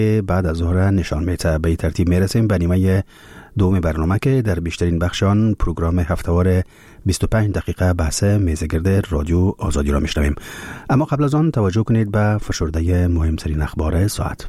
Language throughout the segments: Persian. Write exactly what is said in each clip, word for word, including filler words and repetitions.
بعد از ظهر نشان میده. به ترتیب میرسیم به نیمه دوم برنامه که در بیشترین بخشان پروگرام هفتهوار بیست و پنج دقیقه بحث میزگرد رادیو آزادی را میشنویم. اما قبل از آن توجه کنید به فشرده مهمترین اخبار ساعت.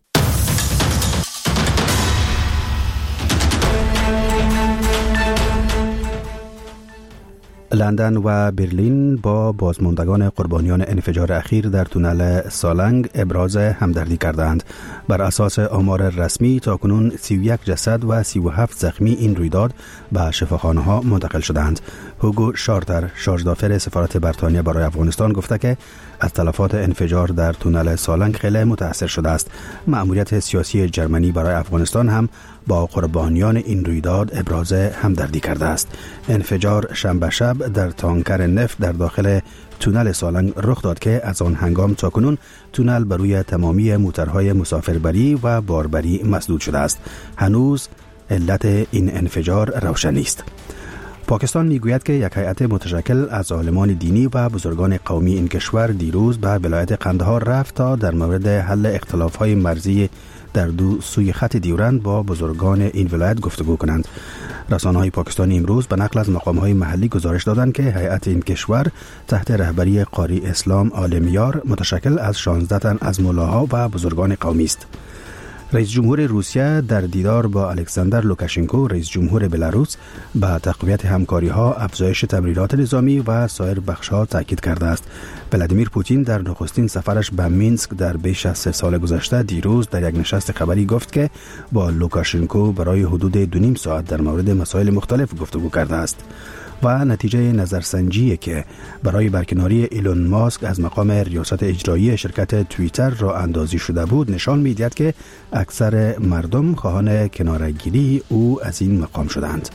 لندن و برلین با بازماندگان قربانیان انفجار اخیر در تونل سالنگ ابراز همدردی کردند. بر اساس آمار رسمی تاکنون سی و یک جسد و سی و هفت زخمی این رویداد به شفاخانه‌ها منتقل شدند. هوگو شارتر، شارژدافر سفارت بریتانیا برای افغانستان گفته که از تلفات انفجار در تونل سالنگ خیلی متاثر شده است. مأموریت سیاسی جرمنی برای افغانستان هم با قربانیان این رویداد ابراز همدردی کرده است. انفجار شنبه شب در تانکر نفت در داخل تونل سالنگ رخ داد که از آن هنگام تا کنون تونل بر روی تمامی موترهای مسافربری و باربری مسدود شده است. هنوز علت این انفجار روشن نیست. پاکستان میگوید که یک هیئت متشکل از عالمان دینی و بزرگان قومی این کشور دیروز به ولایت قندهار رفت تا در مورد حل اختلاف‌های مرزی در دو سوی خط دیورند با بزرگان این ولایت گفتگو کنند. رسانه‌های پاکستانی امروز به نقل از مقام‌های محلی گزارش دادند که هیئت این کشور تحت رهبری قاری اسلام آلمیار متشکل از شانزده تن از ملاها و بزرگان قومی است. رئیس جمهور روسیه در دیدار با الکساندر لوکاشنکو رئیس جمهور بلاروس به تقویت همکاری‌ها، افزایش تمرینات نظامی و سایر بخش‌ها تاکید کرده است. ولادیمیر پوتین در نخستین سفرش به مینسک در بیش از سه سال گذشته دیروز در یک نشست خبری گفت که با لوکاشنکو برای حدود دو نیم ساعت در مورد مسائل مختلف گفتگو کرده است. و نتیجه نظرسنجی که برای برکناری ایلون ماسک از مقام ریاست اجرایی شرکت توییتر را اندازی شده بود نشان می‌دهد که اکثر مردم خواهان کناره‌گیری او از این مقام شدند.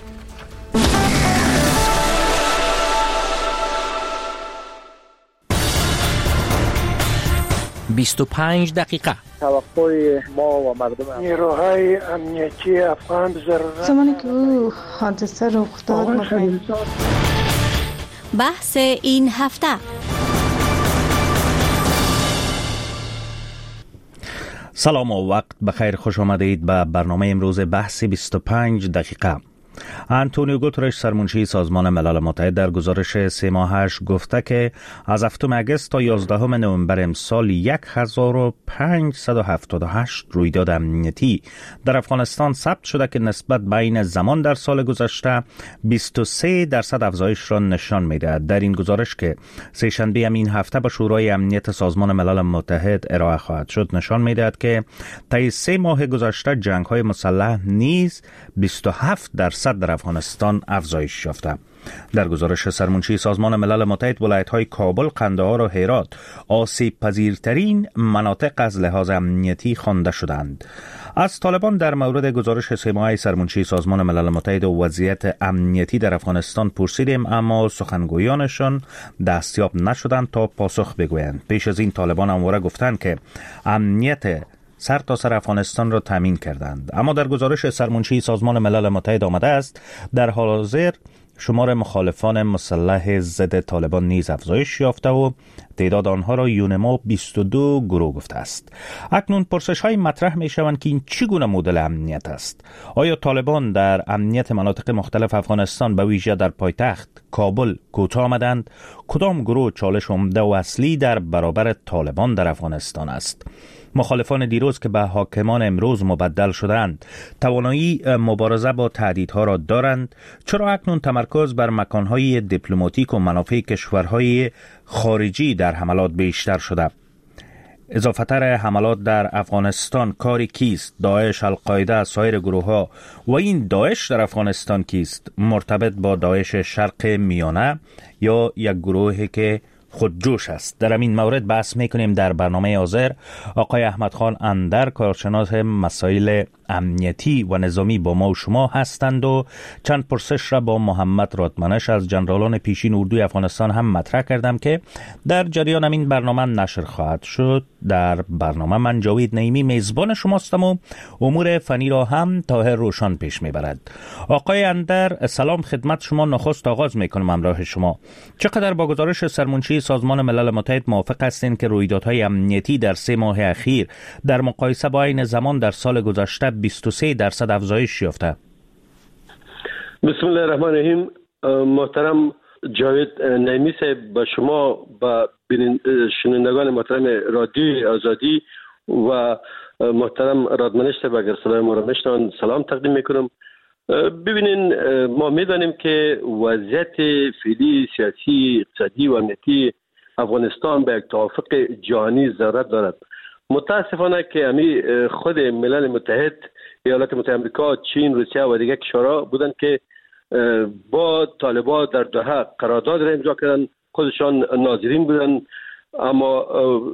بیست و پنج دقیقه توقع ما و مردم نیروهای امنیتی افغان ضرورت زمانی که او حادثه رخ داد مخیر. بحث این هفته. سلام و وقت بخیر، خوش آمدید به برنامه امروز بحث بیست و پنج دقیقه. آنتونیو گوترش سرمنشی سازمان ملل متحد در گزارش سه ماهش گفته که از هفتم اگست تا یازدهم نوامبر امسال یک هزار و پانصد و هفتاد و هشت رویداد امنیتی در افغانستان ثبت شده که نسبت به این زمان در سال گذشته بیست و سه درصد افزایش را نشان می‌دهد. در این گزارش که سه شنبه این هفته به شورای امنیت سازمان ملل متحد ارائه خواهد شد نشان می‌دهد که طی سه ماه گذشته جنگ‌های مسلح نیز بیست و هفت درصد در افغانستان افزایش یافته. در گزارش سرمنشی سازمان ملل متحد ولایت‌های کابل، قندهار و هرات آسیب پذیرترین مناطق از لحاظ امنیتی خوانده شدند. از طالبان در مورد گزارش سه ماهه سرمنشی سازمان ملل متحد و وضعیت امنیتی در افغانستان پرسیدیم، اما سخنگویانشان دستیاب نشدند تا پاسخ بگویند. پیش از این طالبان همواره گفتند که امنیت سر تا سر افغانستان را تامین کردند، اما در گزارش سرمنشی سازمان ملل متحد آمده است در حال حاضر شمار مخالفان مسلح ضد طالبان نیز افزایش یافته و تعداد آنها را یونما بیست و دو گروه گفته است. اکنون پرسش های مطرح می شوند که این چگونه مدل امنیت است؟ آیا طالبان در امنیت مناطق مختلف افغانستان به ویژه در پایتخت کابل کوتاه آمدند؟ کدام گروه چالش عمده و اصلی در برابر طالبان در افغانستان است؟ مخالفان دیروز که به حاکمان امروز مبدل شدند توانایی مبارزه با تهدیدها را دارند؟ چرا اکنون تمرکز بر مکانهای دیپلماتیک و منافع کشورهای خارجی در حملات بیشتر شده؟ اضافتر حملات در افغانستان کاری کیست؟ داعش، القاعده، سایر گروه ها و این داعش در افغانستان کیست؟ مرتبط با داعش شرق میانه یا یک گروهی که خودجوش است؟ در این مورد بحث میکنیم در برنامه حاضر. آقای احمد خان اندر، کارشناس مسائل امنیتی و نظامی با ما و شما هستند و چند پرسش را با محمد رادمنش از جنرالان پیشین اردوی افغانستان هم مطرح کردم که در جریان این برنامه نشر خواهد شد. در برنامه من جاوید نعیمی میزبان شماستم و امور فنی را هم طاهر روشن پیش میبرد. آقای اندر، سلام خدمت شما. نخست آغاز میکنم همراه شما. چقدر با گزارش سرمنشی سازمان ملل متحد موافق هستین که رویدادهای امنیتی در سه ماه اخیر در مقایسه با این زمان در سال گذشته بیست و سه درصد افزایش یافته؟ بسم الله الرحمن الرحیم. محترم جاوید نعیمی صاحب، با شما با شنوندگان محترم رادیوی آزادی و محترم رادمنش صاحب اگر صدای ما را میشنوند سلام تقدیم میکنم. ببینین، ما میدانیم که وضعیت فعلی سیاسی، اقتصادی و امنیتی افغانستان به یک توافق جهانی ضرورت دارد. متاسفانه که امی خود ملل متحد، ایالات متحده آمریکا، چین، روسیه و دیگر کشورها بودند که با طالبان در دوحه قرارداد را امضا کردند، خودشان ناظرین بودند. اما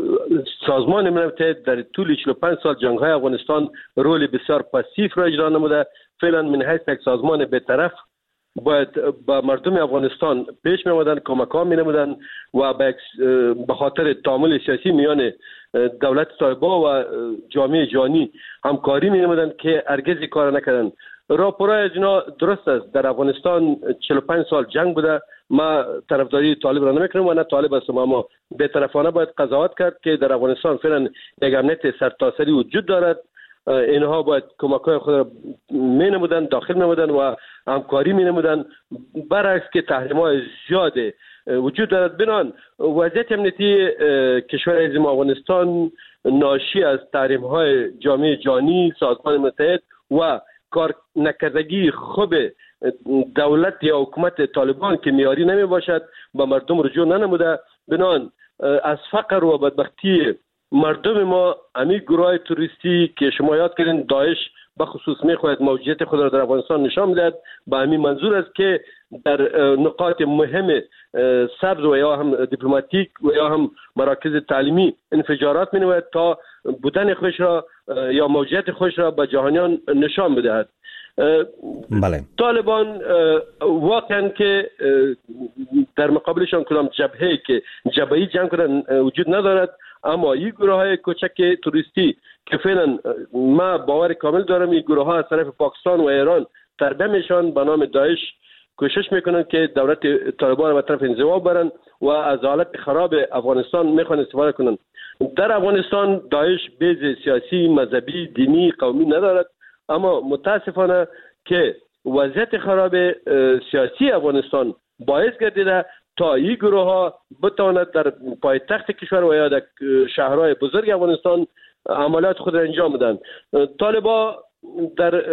سازمان ملل متحد در طول چهل و پنج سال جنگ‌های افغانستان رول بسیار پاسیو را اجرا نموده. فعلا من حیث یک سازمان بی‌طرف باید با مردم افغانستان پیش می آمدن، کمک ها می نمودن و به خاطر تعامل سیاسی میان دولت طالبان و جامعه جهانی همکاری می نمودن که هرگز کار نکردن. راپورای از اینا درست است. در افغانستان چهل و پنج سال جنگ بوده. ما طرفداری طالب را نمیکنم و نه طالب هستم، اما بی‌طرفانه باید قضاوت کرد که در افغانستان فعلا یک امنیت سرتاسری وجود دارد. اینها باید کمک‌های خود را می نمودن، داخل نمودن و همکاری می نمودن، برعکس که تحریم‌های زیاد وجود دارد. بنان وضعیت امنیتی کشور عزیز افغانستان ناشی از تحریم‌های جامعه جهانی، سازمان متحد و کار نکردگی خوب دولت یا حکومت طالبان که معیاری نمی باشد با مردم رجوع ننموده. بنان از فقر و بدبختی مردم ما، امی گروه توریستی که شما یاد کردین داعش به خصوص میخواهد موجودیت خود را در افغانستان نشان میدهد، با همین منظور است که در نقاط مهم سبز و یا هم دیپلماتیک و یا هم مراکز تعلیمی انفجارات مینوید تا بودن خوش را یا موجودیت خوش را به جهانیان نشان بدهد. بله. طالبان واقعا که در مقابلشان کدام جبهه که جبهه‌ای جنگ کردن وجود ندارد، اما این گروه های کوچک توریستی که فعلا ما باور کامل دارم این گروه ها از طرف پاکستان و ایران تربیه میشن به نام داعش کوشش میکنن که دولت طالبان را به طرف انزوا برن و از حالت خراب افغانستان میخوان استفاده کنن. در افغانستان داعش بیز سیاسی، مذهبی، دینی، قومی ندارد، اما متاسفانه که وضعیت خراب سیاسی افغانستان باعث گردیده تا این گروه ها بتواند در پایتخت کشور و یا در شهرهای بزرگ افغانستان عملیات خود را انجام بدن. طالبان در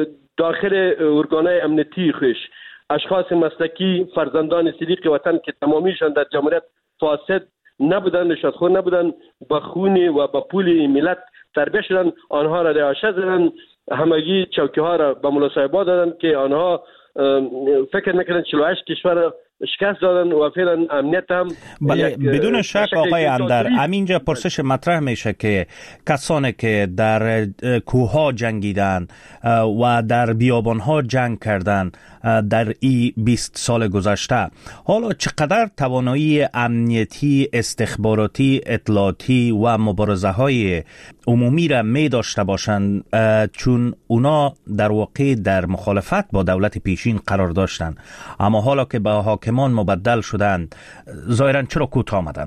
داخل ارگانهای امنیتی خوش اشخاص مسلکی، فرزندان صدیق وطن که تمامیشان در جمهوریت فاسد نبودن، رشوتخور نبودن، با خون و با پول ملت تربیه شدن، آنها را رعایت زدن، همگی چوکی ها را به ملا صاحبا دادن که آنها فکر میکنن چهل و هشت کشور شکست دادن و فعلا امنیت هم بله. بدون شک آقای اندر، همینجا پرسش مطرح میشه که کسانی که در کوهها جنگیدن و در بیابانها جنگ کردن در این بیست سال گذشته، حالا چقدر توانایی امنیتی، استخباراتی، اطلاعاتی و مبارزه های عمومی را می داشته باشند، چون اونا در واقع در مخالفت با دولت پیشین قرار داشتند، اما حالا که به حاکمان مبدل شدند ظاهرا چرا کوتاه آمدن؟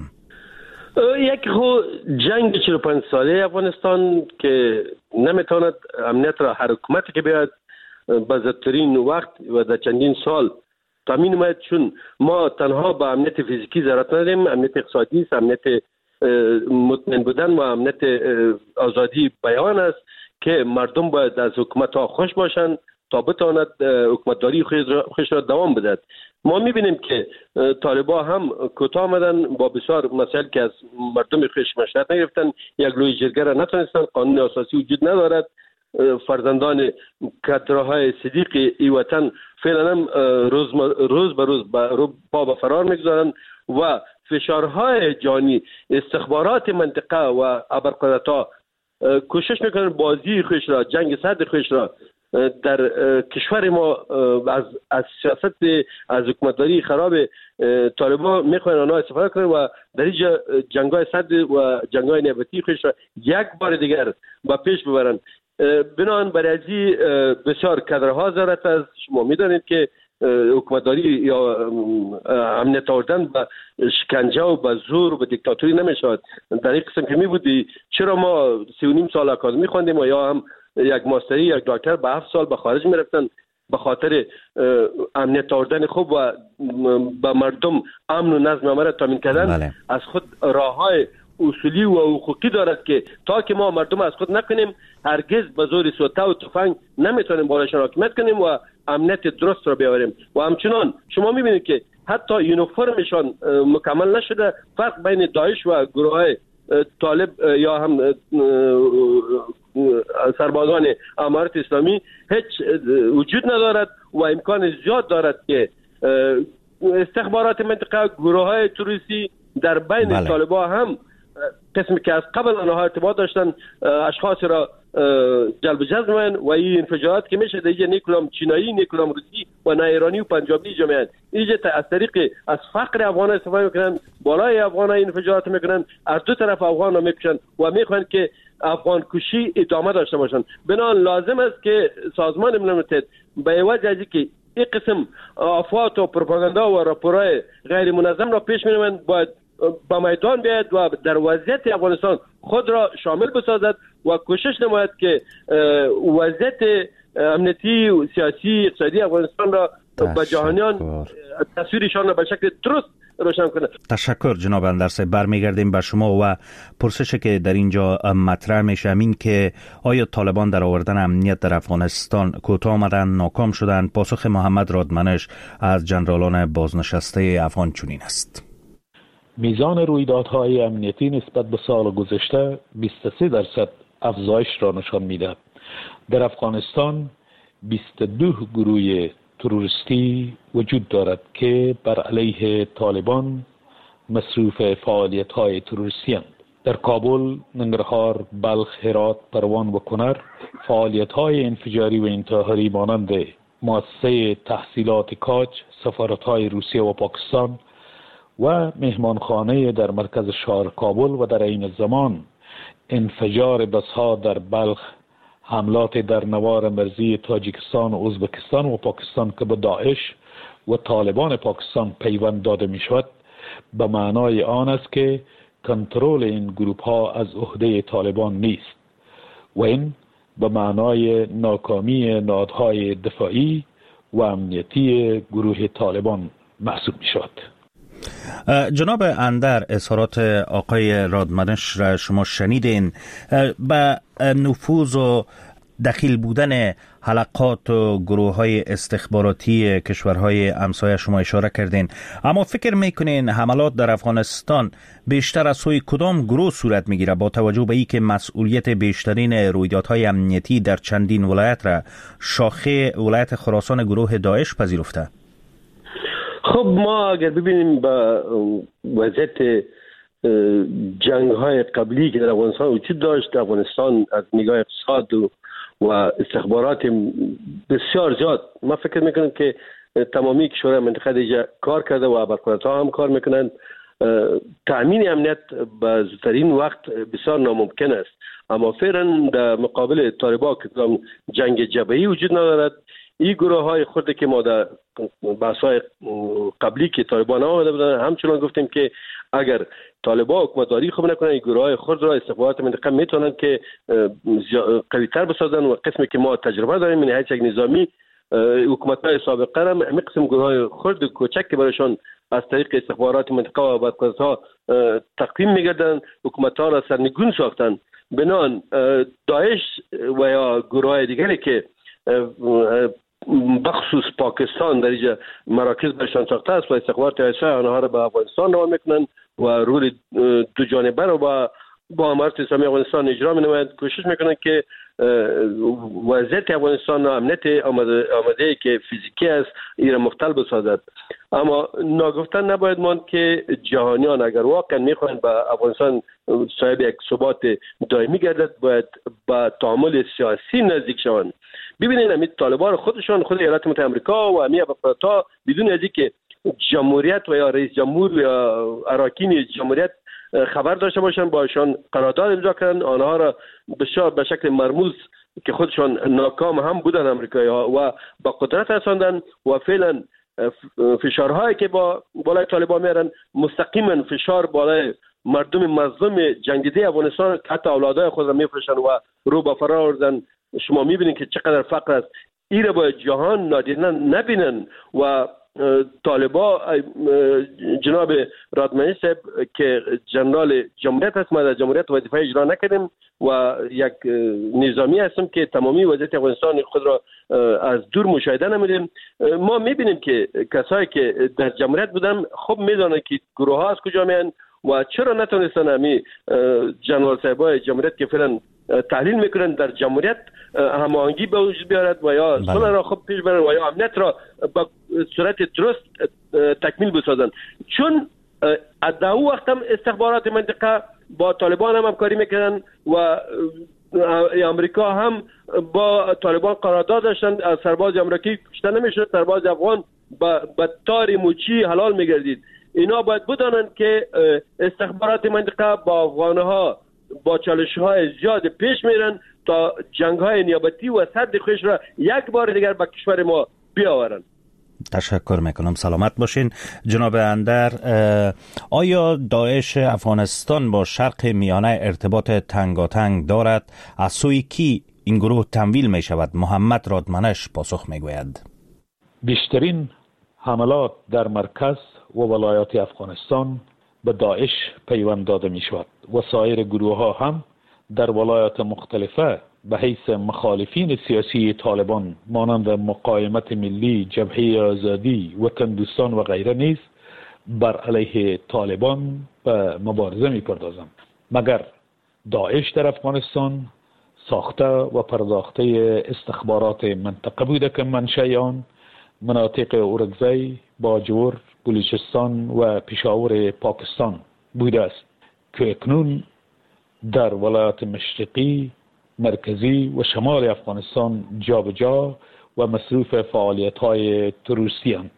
یک خو جنگ چهل و پنج ساله افغانستان که نمیتواند امنیت را هر حکومتی که بیاد به زودترین وقت و در چندین سال تامین نماید، چون ما تنها با امنیت فیزیکی ضرورت نداریم، امنیت اقتصادی است، امنیت مطمئن بودن و امنیت آزادی بیان است که مردم باید از حکومت ها خوش باشند تا بتواند حکومتداری خودش را دوام بدهد. ما میبینیم که طالبان هم کوتاه آمدن با بسیار مسائل که از مردم خودش مشورت نگرفتن، یک لوی جرگه را نتونستن، قانون اساسی وجود ندارد، فرزندان کادرهای صدیق ای وطن فعلا هم روز روز به روز با پا به فرار میگذارن و فشارهای جانی استخبارات منطقه و ابرقدرت‌ها کوشش میکنن بازی خودش را، جنگ سرد خودش را در کشور ما از از سیاست از حکومتداری خراب طالبان میخوان آنها استفاده کنند و در اینجا جنگ‌های سرد و جنگ‌های نیابتی خودش را یک بار دیگر با پیش ببرند. بنابراین برای بسیار کادرها ضرورت است. شما میدانید که حکومتداری یا امنیت آوردن به شکنجه و به زور و به دیکتاتوری نمیشود. در این قسم که می بودی چرا ما سی و نیم سال آکادمی خواندیم و یا هم یک ماستری یک دکتر به هفت سال به خارج میرفتن به خاطر امنیت آوردن خوب و به مردم امن و نظم عامه را تامین کردن. بله. از خود راههای اصولی و حقوقی دارد که تا که ما مردم از خود نکنیم هرگز به زور سوته و تفنگ نمیتونیم بالاشان حاکمیت کنیم و امنیت درست را بیاوریم. و همچنان شما میبینید که حتی یونیفرمشان مکمل نشده. فرق بین داعش و گروه‌های طالب یا هم سربازان امارت اسلامی هیچ وجود ندارد و امکان زیاد دارد که استخبارات منطقه گروه‌های تروریستی در بین بله. طالبان هم قسمی که از قبل آنها ارتباط داشتن اشخاص را جلب جذب من و این انفجارات که میشه دیگه نیکلام چینایی، نیکلام روسی و نه ایرانی و پنجابی جمعیت اینجا از طریق از فقر افغان استفاده میکنن، بالای افغان ها انفجارات میکنن، از دو طرف افغان ها میکشن و میخوان که افغان کشی ادامه داشته باشن. بنابراین لازم است که سازمان ملل متحد به وجه ازی که این قسم افواط و پروپاگاندا و راپورهای غیر منظم را پیش می‌برند باید با میدان بیاید و در وضعیت افغانستان خود را شامل بسازد و کوشش نماید که وضعیت امنیتی و سیاسی اقتصادی افغانستان را به جهانیان تصویرشان را به شکل درست روشن کنه. تشکر جناب اندرس. برمیگردیم به شما و پرسشی که در اینجا مطرح میشه این که آیا طالبان در آوردن امنیت در افغانستان کوتاه آمدن، ناکام شدن؟ پاسخ محمد رادمنش از جنرالان بازنشسته افغان چنین است: میزان رویدادهای امنیتی نسبت به سال گذشته بیست و سه درصد افزایش را نشان می‌دهد. در افغانستان بیست و دو گروه تروریستی وجود دارد که بر علیه طالبان مصروف فعالیت‌های تروریستی هستند. در کابل، ننگرهار، بلخ، هرات، پروان و کنر فعالیت‌های انفجاری و انتحاری مانند مؤسسه تحصیلات کاج، سفارت‌های روسیه و پاکستان و مهمانخانه در مرکز شهر کابل و در این زمان انفجار بسها در بلخ، حملات در نوار مرزی تاجیکستان و ازبکستان و پاکستان که به داعش و طالبان پاکستان پیوند داده می شود به معنای آن است که کنترل این گروه ها از عهده طالبان نیست و این به معنای ناکامی نهادهای دفاعی و امنیتی گروه طالبان محسوب می شود. جناب اندر، اظهارات آقای رادمنش را شما شنیدین. به نفوذ و دخیل بودن حلقات و گروه های استخباراتی کشورهای همسایه شما اشاره کردین، اما فکر میکنین حملات در افغانستان بیشتر از سوی کدام گروه صورت میگیره با توجه به اینکه مسئولیت بیشترین رویدادهای امنیتی در چندین ولایت را شاخه ولایت خراسان گروه داعش پذیرفته؟ خب ما اگر ببینیم با وضعیت جنگ های قبلی که در افغانستان وجود داشت، افغانستان از نگاه اقتصاد و, و استخبارات بسیار زیاد، ما فکر میکنم که تمامی کشورهای منطقه دیگه کار کرده و ابرقدرت ها هم کار میکنند. تأمین امنیت به زودترین وقت بسیار ناممکن است، اما فعلا در مقابل طالبان که جنگ جبهه‌ای وجود ندارد. این گروه های خورده که ما در بحث های قبلی که طالبان آمده بودن همچنان گفتیم که اگر طالبان حکومتداری خوب نکنن این گروه های خود را استخبارات منطقه میتونن که قوی تر بسازن و قسمی که ما تجربه داریم من هیچ یک نظامی حکومت های سابقه را همین قسم گروه های خرد و کوچک که برایشان از طریق استخبارات منطقه و ابرقدرت ها تقدیم میگردن حکومت ها را سرنگون ساختن. بنان داعش و یا گروه های دیگری که بخصوص پاکستان در اینجا مراکز برشان ساخته است و استخبارات ایسا آنها را به افغانستان روان میکنن و رول دو جانبه رو با با امارت اسلامی افغانستان اجرا می‌نمایند، کوشش میکنند که وضعیت افغانستان و امنیت آماده آماده که فیزیکی است ایران مختل بسازد. اما ناگفتن نباید ماند که جهانیان اگر واقعا میخواهند به افغانستان صاحب یک ثبات دائمی گردد باید با تعامل سیاسی نزدیک شوند. ببینید همین طالبان خودشان، خود ایالات متحده آمریکا و امیر افراطا بدون از اینکه جمهوریت و یا رئیس جمهور یا اراکین جمهوریت خبر داشته باشند باشان قرارداد امضا کردن، آنها را بسیار به شکل مرموز که خودشان ناکام هم بودن امریکایی ها و با قدرت رساندن و فعلا فشارهایی که با بالای طالبان میارن مستقیما فشار بالای مردم مظلوم جنگیده افغانستان که حتی اولادای خود را میفروشن و رو به فرار آوردن. شما میبینید که چقدر فقر است. این را باید جهان نادیده نبینن و طالبا جناب رادمنی صاحب که جنرال جمهوریت هست، ما در جمهوریت وظیفه اجرا نکردیم و یک نظامی هستم که تمامی وضعیت افغانستان خود را از دور مشاهده نمیدیم. ما میبینیم که کسایی که در جمهوریت بودن خب میدونن که گروه ها از کجا میان و چرا نتونستن همی جنرال صاحبای جمهوریت که فعلا تحلیل میکنن در جمهوریت هماهنگی به وجود بیارد و یا صلح را خوب پیش برن و یا امنیت را با صورت درست تکمیل بسازن. چون در او وقت هم استخبارات منطقه با طالبان هم همکاری میکردن و امریکا هم با طالبان قرارداد داشتن، از سرباز امریکایی کشته نمیشد، سرباز افغان با تار موچی حلال میگردید. اینا باید بدانند که استخبارات منطقه با افغانها با چالش‌های زیاد پیش میرن تا جنگ‌های نیابتی و صد خویش را یک بار دیگر به کشور ما بیاورند. تشکر میکنم. سلامت باشین. جناب اندر، آیا داعش افغانستان با شرق میانه ارتباط تنگاتنگ دارد؟ از سوی کی این گروه تمویل می شود؟ محمد رادمنش پاسخ میگوید. بیشترین حملات در مرکز و ولایات افغانستان به داعش پیوند داده می شود و سایر گروه ها هم در ولایات مختلفه به حیث مخالفین سیاسی طالبان مانند مقاومت ملی، جبهه آزادی، وطن دوستان و غیره نیز بر علیه طالبان به مبارزه می پردازند. مگر داعش در افغانستان ساخته و پرداخته استخبارات منطقه بوده که منشأ آن مناطق اورگزای، باجور، بلوچستان و پشاور پاکستان بوده است که اکنون در ولایات مشرقی، مرکزی و شمال افغانستان جابجا و مصروف فعالیت‌های تروریستی اند.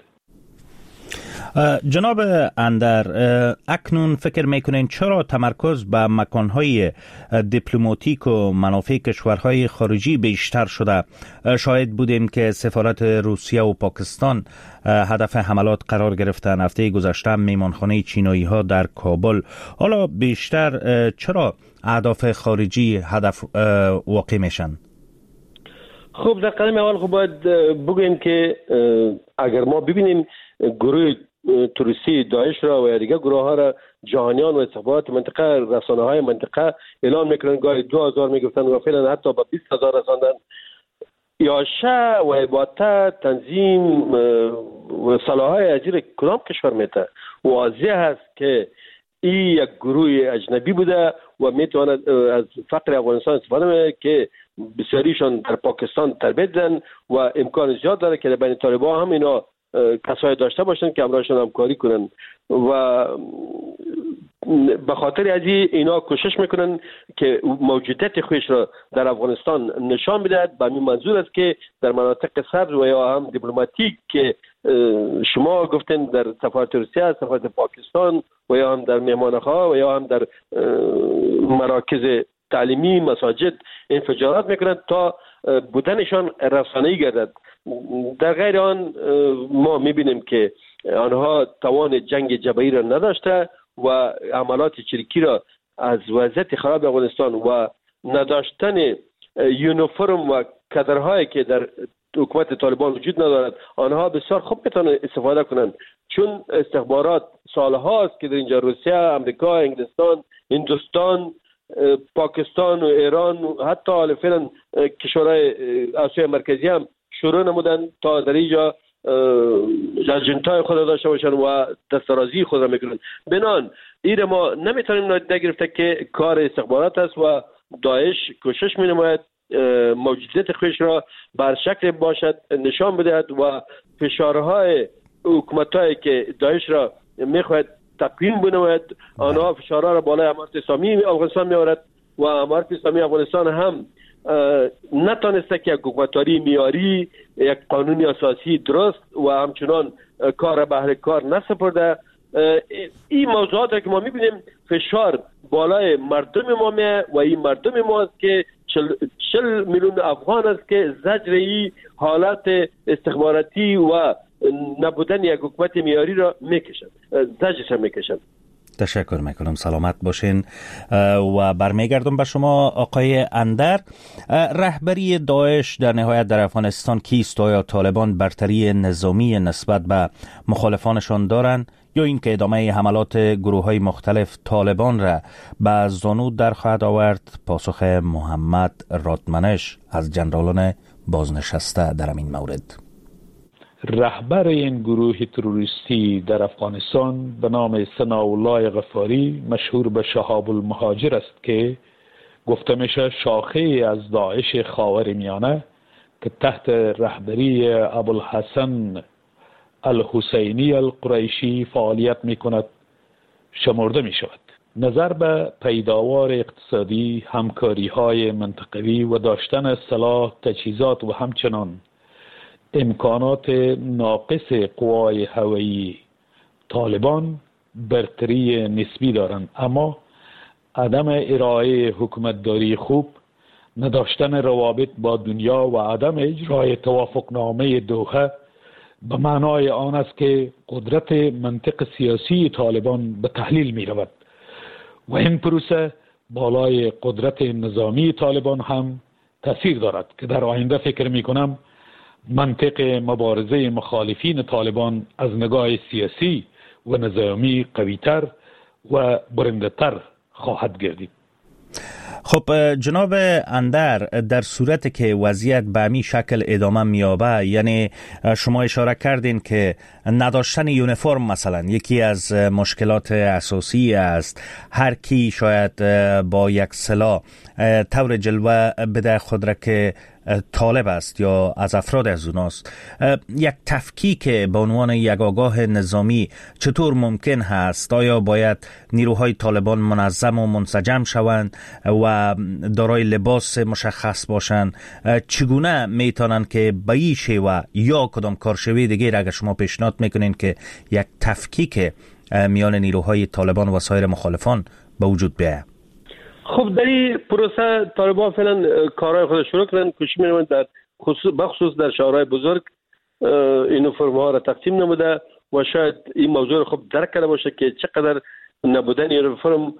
جناب اندر، اکنون فکر میکنین چرا تمرکز به مکانهای دیپلماتیک و منافع کشورهای خارجی بیشتر شده؟ شاهد بودیم که سفارت روسیه و پاکستان هدف حملات قرار گرفتن. هفته گذشته میمانخانه چینایی ها در کابل. حالا بیشتر چرا اهداف خارجی هدف واقع میشن؟ خب در قدم اول خب باید بگوییم که اگر ما ببینیم گروه تروریستی داعش را و یا دیگر گروه ها را جهانیان و استخبارات منطقه، رسانه های منطقه اعلان میکنن گاهی دو هزار میگفتن و فعلا حتی با بیست هزار رساندن. یاشه و عبادت تنظیم و صلاحهای عجیر کدام کشور میته؟ واضح است که این یک گروه اجنبی بوده و میتواند از فقر افغانستان استفاده میکنه که بسیاریشان در پاکستان تربیت دادن و امکان زیاد داره که بین طالبان هم اینا کسایی داشته باشن که همراهشان همکاری کنن و به خاطر از اینا کوشش میکنن که موجودیت خودش را در افغانستان نشان بدهد. به همین منظور است که در مناطق سبز و یا هم دیپلماتیک که شما گفتین در سفارت روسیه، سفارت پاکستان و یا هم در مهمانخانه و یا هم در مراکز تعلیمی، مساجد انفجارات میکنند تا بودنشان رسانه‌ای گردد. در غیر آن ما میبینیم که آنها توان جنگ جبهه‌ای را نداشته و عملات چریکی را از وضعیت خراب افغانستان و نداشتن یونیفرم و کادرهایی که در حکومت طالبان وجود ندارد آنها بسیار خوب میتونن استفاده کنند، چون استخبارات سالهاست که در اینجا روسیه، امریکا، انگلستان، هندوستان، پاکستان و ایران و حتی فعلا کشورهای آسیای مرکزی هم شروع نمودن تا در اینجا اجنتای خود داشته باشن و دسترازی خود را میکنن. بنان این ما نمیتونیم نادیده گرفته که کار استخبارات است و داعش کوشش می‌نماید موجودیت خودش را بر شکل باشد نشان بدهد و فشارهای حکومتایی که داعش را میخواهد تقویم بنماید آنها فشارها را بالای امارت اسلامی افغانستان میآورد و امارت اسلامی افغانستان هم نتانسته که یک حکومتداری معیاری، یک قانونی اساسی درست و همچنان کار به اهل کار نسپرده. این موضوعات که ما میبینیم فشار بالای مردم ما میه و این مردم ما است که چل, چل میلیون افغان است که زجر این حالت استخباراتی و نبودن یک حکومت معیاری را میکشند، زجرش میکشند. تشکر میکنم، سلامت باشین. و برمیگردم به شما آقای اندر. رهبری داعش در نهایت در افغانستان کیست؟ آیا طالبان برتری نظامی نسبت به مخالفانشان دارند یا اینکه ادامه حملات گروه های مختلف طالبان را به زانو در خواهد آورد؟ پاسخ محمد رادمنش از جنرالان بازنشسته در این مورد. رهبر این گروه تروریستی در افغانستان به نام ثناءالله غفاری مشهور به شهاب المهاجر است که گفته میشه شاخه از داعش خاورمیانه که تحت رهبری ابوالحسن الحسینی القریشی فعالیت می کند شمرده می شود. نظر به پیداوار اقتصادی، همکاری های منطقوی و داشتن سلاح، تجهیزات و همچنان امکانات ناقص قوای هوایی طالبان برتری نسبی دارند، اما عدم ارائه حکومتداری خوب، نداشتن روابط با دنیا و عدم اجرای توافقنامه دوحه به معنای آن است که قدرت منطق سیاسی طالبان به تحلیل می رود و این پروسه بالای قدرت نظامی طالبان هم تاثیر دارد که در آینده فکر می کنم منطق مبارزه مخالفین طالبان از نگاه سیاسی و نظامی قویتر و برنده‌تر خواهد گردید. خب جناب اندر، در صورت که وضعیت به همین شکل ادامه میابه، یعنی شما اشاره کردین که نداشتن یونیفرم مثلا یکی از مشکلات اساسی است، هر کی شاید با یک سلاح طور جلوه بده خود را که طالب است یا از افراد از اوناست، یک تفکیک به عنوان یک آگاه نظامی چطور ممکن هست؟ آیا باید نیروهای طالبان منظم و منسجم شوند و دارای لباس مشخص باشند؟ چگونه میتونن که به این شیوه یا کدام کارشوی دیگر اگر شما پیشنهاد میکنین که یک تفکیک میان نیروهای طالبان و سایر مخالفان به وجود بیاید؟ خب در این پروسه طالبان فعلا کارهای خود شروع کردن، کوشش می‌کنند در خصوص بخصوص در شهرهای بزرگ این فرم‌ها را تقسیم نموده و شاید این موضوع خوب درک کرده باشه که چقدر نبودن یونیفرم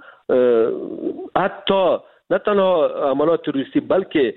حتی نه تنها عملات تروریستی بلکه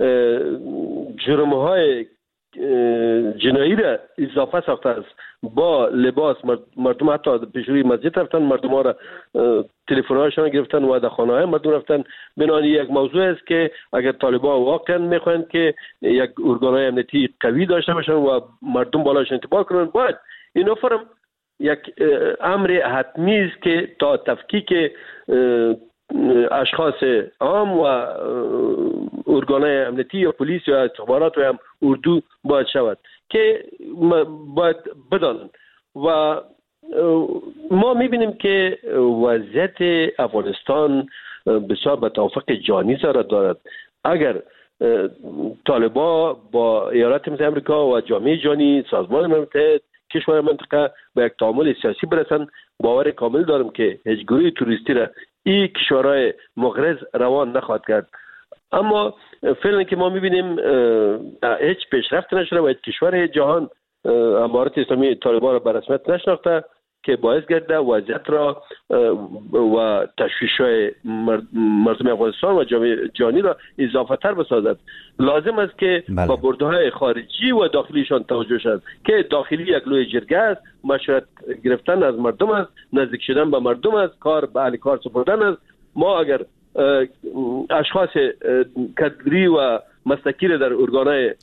جرم‌های جنایی را اضافه ساخته است. با لباس مردم حتی پیش روی مسجد رفتن، مردم ها را تلفن‌هایشان گرفتن و در خانه‌های مردم رفتن. بنابراین یک موضوع است که اگر طالبان واقعا میخواهند که یک ارگان‌های امنیتی قوی داشته باشند و مردم بالایش انتباه کنند، باید این فرم یک امر حتمی است که تا تفکیک اشخاص عام و ارگان‌های امنیتی یا پلیس یا استخبارات و هم اردو باید شود که باید بدانند. و ما میبینیم که وضعیت افغانستان بسیار به توافق جهانی سره دارد. اگر طالبان با ایالات متحده آمریکا و جامعه جهانی، سازمان ملل متحد، کشور منطقه به یک تعامل سیاسی برسند، باور کامل دارم که هیچ گروه توریستی را این کشورهای مغرض روان نخواهد کرد. اما فعلا که ما میبینیم هیچ پیشرفت نشده و هیچ کشور جهان امارت اسلامی طالبان را به رسمیت نشناخته که باعث گرده وضعیت را و تشویش‌های مردم افغانستان و جامعه جهانی را اضافه تر بسازد. لازم است که بله. با برده‌های خارجی و داخلیشان توجه شد که داخلی یک لوی جرگه است، مشورت گرفتن از مردم است، نزدیک شدن به مردم است، کار به اهل کار سپردن است. ما اگر اشخاص کدری و مسلکی را در ارگانهای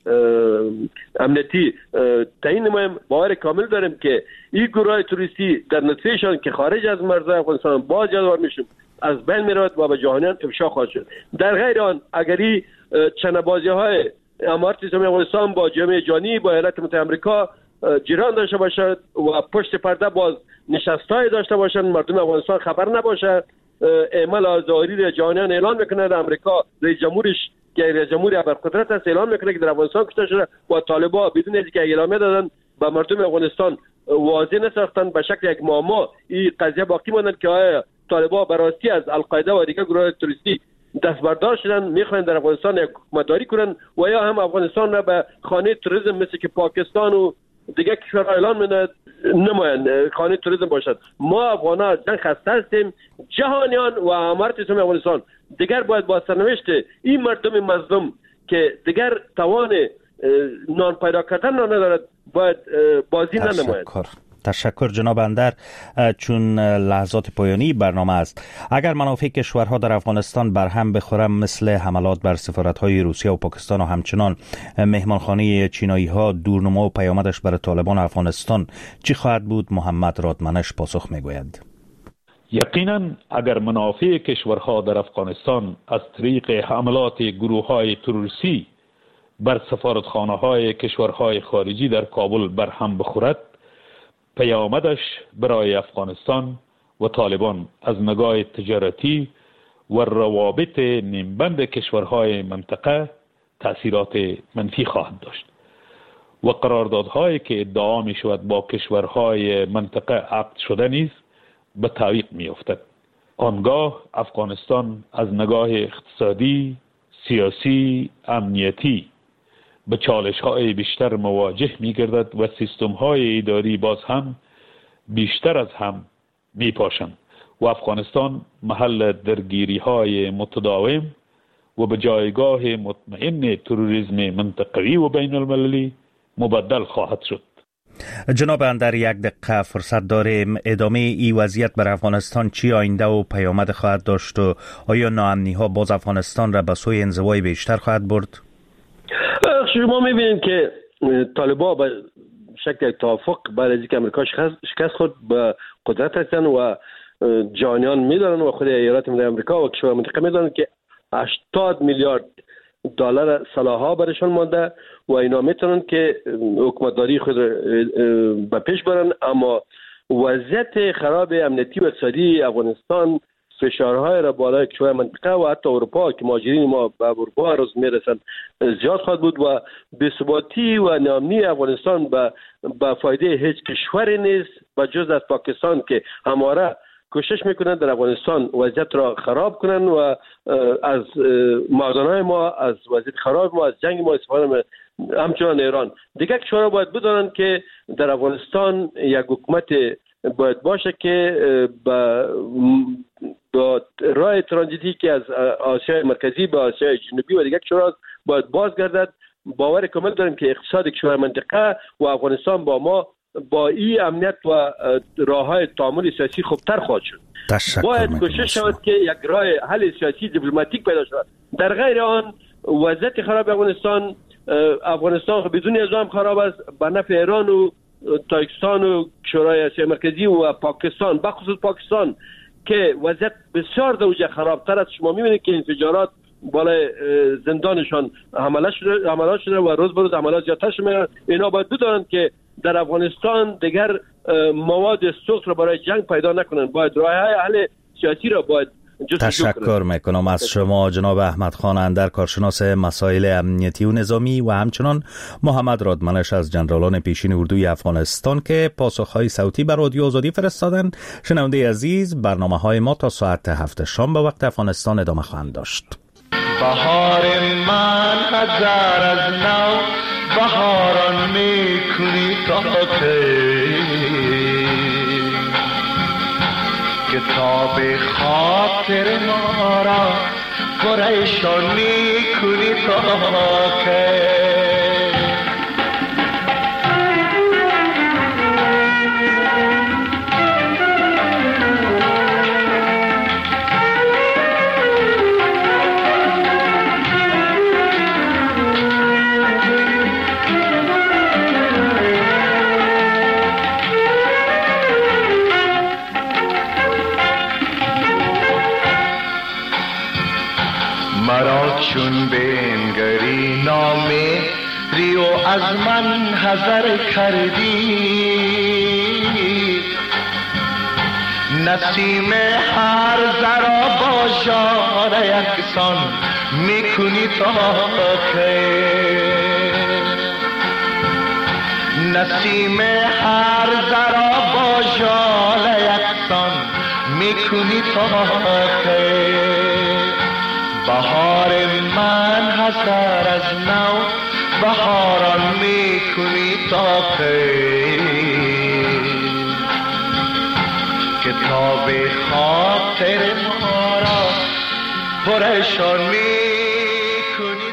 امنیتی تعیین نماییم. باور کامل داریم که این گروه تروریستی در نتیجهشان که خارج از مرزهای افغانستان باز یادوار میشیم از بین میرود و به جهانیان افشا خواهد شد. در غیر آن اگری چنبازی های امارت اسلامی افغانستان با جامعه جهانی با ایالات متحده آمریکا جیران داشته باشد و پشت پرده باز نشستای داشته باشند، مردم افغانستان خبر نباشد، اعمال آزادی جهانیان اعلان میکنه، امریکا رئیس جمهورش که رئیس جمهوری ابرقدرت است اعلان میکنه که در افغانستان کشته شده و طالبان بدون اینکه اعلامیه دادن به مردم افغانستان واضح نساختن به شکل یک معما این قضیه باقی ماند که آیا طالبان براستی از القاعده و دیگر گروه تروریستی دست بردار شدن میخوان در افغانستان یک حکومتداری کنن و یا هم افغانستان را به خانه تروریسم مثل که پاکستان و دیگه کشورها اعلان می‌کنند نمایند خانه تروریسم باشد. ما افغان‌ها از جنگ خسته هستیم. جهانیان و امارت اسلامی افغانستان دیگر باید با سرنوشت این مردم مظلوم که دیگر توان نان پیدا کردن ندارد باید بازی ننمایند. تشکر جناب اندر. چون لحظات پایانی برنامه است، اگر منافع کشورها در افغانستان برهم بخورم مثل حملات بر سفارت‌های روسیه و پاکستان و همچنان مهمانخانه چینایی‌ها دورنما و پیامدش بر طالبان افغانستان چی خواهد بود؟ محمد رادمنش پاسخ می‌گوید. یقینا اگر منافع کشورها در افغانستان از طریق حملات گروه‌های تروریستی بر سفارتخانه‌های کشورهای خارجی در کابل برهم بخورد، پیامدش برای افغانستان و طالبان از نگاه تجارتی و روابط نیمبند کشورهای منطقه تأثیرات منفی خواهد داشت و قراردادهایی که ادعا می شود با کشورهای منطقه عقد شده نیز به تعویق می افتد. آنگاه افغانستان از نگاه اقتصادی، سیاسی، امنیتی به چالش های بیشتر مواجه می گردد و سیستم های اداری باز هم بیشتر از هم می پاشند و افغانستان محل درگیری های متداوم و به جایگاه مطمئن تروریسم منطقوی و بین المللی مبدل خواهد شد. جناب اندر، یک دقیقه فرصت داریم. ادامه ای وضعیت بر افغانستان چی آینده و پیامد خواهد داشت و آیا ناامنی ها باز افغانستان را به سوی انزوای بیشتر خواهد برد؟ شما میبینید که طالبان به شکل توافق بعد از اینکه امریکا شکست خود به قدرت هستند و جهانیان میدانند و خود ایالات متحده آمریکا و کشورهای منطقه میدانند که هشتاد میلیارد دلار سلاح‌ها برشان مانده و اینا میتونن که حکومتداری خود به پیش برن، اما وضعیت خراب امنیتی و اقتصادی افغانستان فشارهای را بالای کشورهای منطقه و حتی اروپا که مهاجرین ما به اروپا روز میرسند زیاد خواهد بود و بی‌ثباتی و ناامنی افغانستان به به فایده هیچ کشوری نیست و جز از پاکستان که همواره کوشش میکنن در افغانستان وضعیت را خراب کنن و از مردانهای ما، از وضعیت خراب ما، از جنگ ما استفاده. همچنان ایران دیگر کشورها باید بدانند که در افغانستان یک حکومت باید باشه که با با راه ترانزیتی که از آسیای مرکزی به آسیای جنوبی و دیگر کشورها باید بازگردد. باور کامل داریم که اقتصاد کشور منطقه و افغانستان با ما با این امنیت و راههای تعامل سیاسی خوبتر خواهد شد. باید کوشش شود که یک راه حل سیاسی دیپلماتیک پیدا شود. در غیر آن وضعیت خراب افغانستان افغانستان بدون نظام خراب است به نفع ایران و تاجیکستان و کشورهای آسیای مرکزی و پاکستان، بخصوص پاکستان که وضعیت بسیار درجه خرابتر است. شما می‌بینید که انفجارات بالای زندانشان حمله شده حملات شده و روز به روز حملات زیادتر شده. اینا باید بدانند که در افغانستان دیگر مواد سوخت را برای جنگ پیدا نکنند. باید راه‌های حل سیاسی را باید تشکر میکنم از شما جناب احمد خان اندر، کارشناس مسائل امنیتی و نظامی، و همچنان محمد رادمنش از جنرالان پیشین اردوی افغانستان که پاسخهای صوتی بر رادیو آزادی فرستادن. شنونده عزیز، برنامه‌های ما تا ساعت هفت شام به وقت افغانستان ادامه خواهند داشت. بهار من هزار از نو بهاران میکنی تا کتاب خاطر ما را پریشانی کنی تا که نامهری و از من حذر کردی. نسیم هر ذره با ژاله یکسان میکنی تا که نسیم هر ذره با ژاله یکسان میکنی تا که بهار من حسر از نو بهاران میکنی تا که کتاب خاطر ما را پرشان می